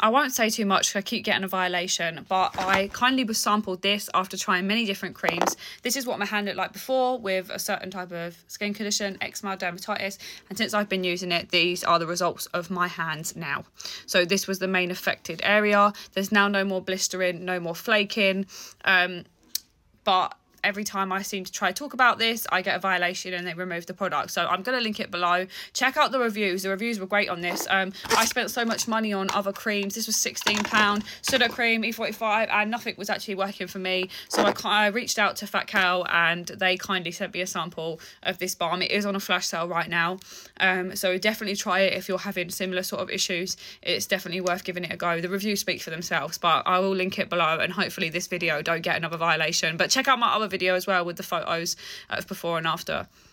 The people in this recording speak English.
I won't say too much, I keep getting a violation, but I kindly was sampled this after trying many different creams. This is what my hand looked like before with a certain type of skin condition, eczema, dermatitis, and since I've been using it, these are the results of my hands now. So this was the main affected area. There's now no more blistering, no more flaking, but every time I seem to try to talk about this, I get a violation and they remove the product. So I'm going to link it below. Check out the reviews. The reviews were great on this. I spent so much money on other creams. This was £16. Sudocrem, E45, and nothing was actually working for me. So I reached out to Fat Cow and they kindly sent me a sample of this balm. It is on a flash sale right now. So definitely try it if you're having similar sort of issues. It's definitely worth giving it a go. The reviews speak for themselves, but I will link it below and hopefully this video don't get another violation. But check out my other video as well with the photos of before and after.